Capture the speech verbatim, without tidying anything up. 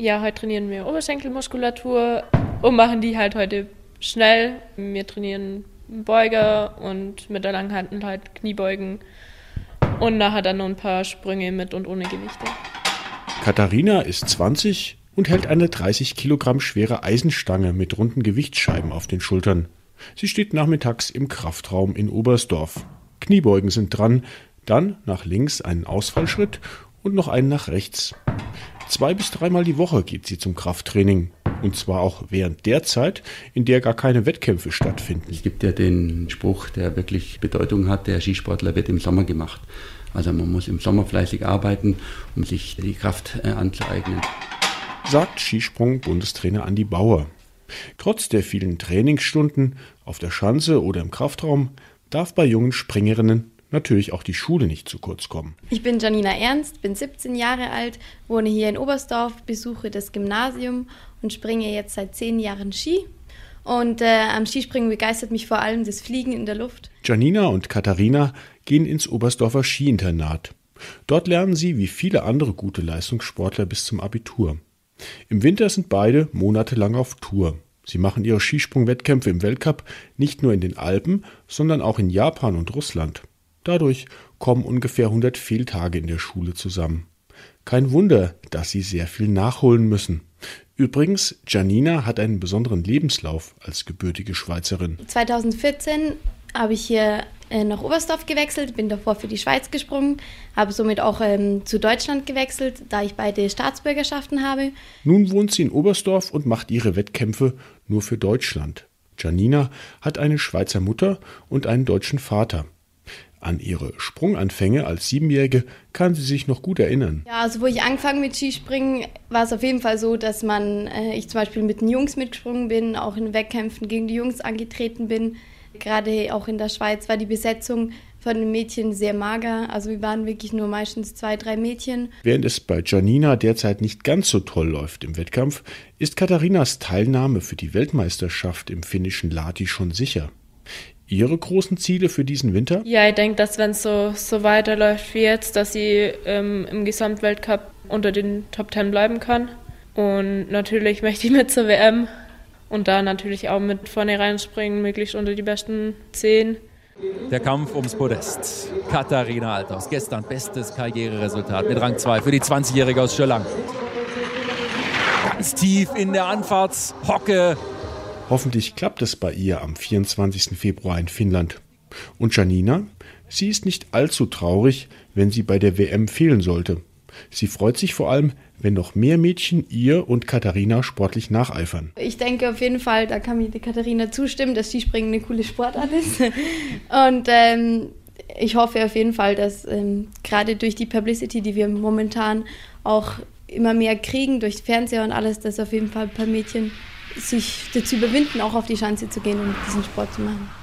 Ja, heute trainieren wir Oberschenkelmuskulatur und machen die halt heute schnell. Wir trainieren Beuger und mit der Langhantel halt Kniebeugen und nachher dann noch ein paar Sprünge mit und ohne Gewichte. Katharina ist zwanzig und hält eine dreißig Kilogramm schwere Eisenstange mit runden Gewichtsscheiben auf den Schultern. Sie steht nachmittags im Kraftraum in Oberstdorf. Kniebeugen sind dran, dann nach links einen Ausfallschritt und noch einen nach rechts. Zwei bis dreimal die Woche geht sie zum Krafttraining. Und zwar auch während der Zeit, in der gar keine Wettkämpfe stattfinden. Es gibt ja den Spruch, der wirklich Bedeutung hat, der Skisportler wird im Sommer gemacht. Also man muss im Sommer fleißig arbeiten, um sich die Kraft äh, anzueignen. Sagt Skisprung-Bundestrainer Andi Bauer. Trotz der vielen Trainingsstunden auf der Schanze oder im Kraftraum darf bei jungen Springerinnen natürlich auch die Schule nicht zu kurz kommen. Ich bin Janina Ernst, bin siebzehn Jahre alt, wohne hier in Oberstdorf, besuche das Gymnasium und springe jetzt seit zehn Jahren Ski. Und äh, am Skispringen begeistert mich vor allem das Fliegen in der Luft. Janina und Katharina gehen ins Oberstdorfer Skiinternat. Dort lernen sie wie viele andere gute Leistungssportler bis zum Abitur. Im Winter sind beide monatelang auf Tour. Sie machen ihre Skisprungwettkämpfe im Weltcup nicht nur in den Alpen, sondern auch in Japan und Russland. Dadurch kommen ungefähr hundert Fehltage in der Schule zusammen. Kein Wunder, dass sie sehr viel nachholen müssen. Übrigens, Janina hat einen besonderen Lebenslauf als gebürtige Schweizerin. zweitausendvierzehn habe ich hier äh, nach Oberstdorf gewechselt, bin davor für die Schweiz gesprungen, habe somit auch ähm, zu Deutschland gewechselt, da ich beide Staatsbürgerschaften habe. Nun wohnt sie in Oberstdorf und macht ihre Wettkämpfe nur für Deutschland. Janina hat eine Schweizer Mutter und einen deutschen Vater. An ihre Sprunganfänge als Siebenjährige kann sie sich noch gut erinnern. Ja, also wo ich angefangen mit Skispringen, war es auf jeden Fall so, dass man, äh, ich zum Beispiel mit den Jungs mitgesprungen bin, auch in Wettkämpfen gegen die Jungs angetreten bin. Gerade auch in der Schweiz war die Besetzung von den Mädchen sehr mager. Also wir waren wirklich nur meistens zwei, drei Mädchen. Während es bei Janina derzeit nicht ganz so toll läuft im Wettkampf, ist Katharinas Teilnahme für die Weltmeisterschaft im finnischen Lahti schon sicher. Ihre großen Ziele für diesen Winter? Ja, ich denke, dass wenn es so, so weiterläuft wie jetzt, dass sie ähm, im Gesamtweltcup unter den Top Ten bleiben kann. Und natürlich möchte ich mit zur W M und da natürlich auch mit vorne reinspringen, möglichst unter die besten zehn. Der Kampf ums Podest. Katharina Althaus, gestern bestes Karriereresultat mit Rang zwei für die zwanzigjährige aus Schöllang. Ganz tief in der Anfahrtshocke. Hoffentlich klappt es bei ihr am vierundzwanzigsten Februar in Finnland. Und Janina? Sie ist nicht allzu traurig, wenn sie bei der W M fehlen sollte. Sie freut sich vor allem, wenn noch mehr Mädchen ihr und Katharina sportlich nacheifern. Ich denke auf jeden Fall, da kann mir die Katharina zustimmen, dass Skispringen eine coole Sportart ist. Und ähm, ich hoffe auf jeden Fall, dass ähm, gerade durch die Publicity, die wir momentan auch immer mehr kriegen, durch Fernseher und alles, dass auf jeden Fall ein paar Mädchen sich dazu überwinden, auch auf die Schanze zu gehen und diesen Sport zu machen.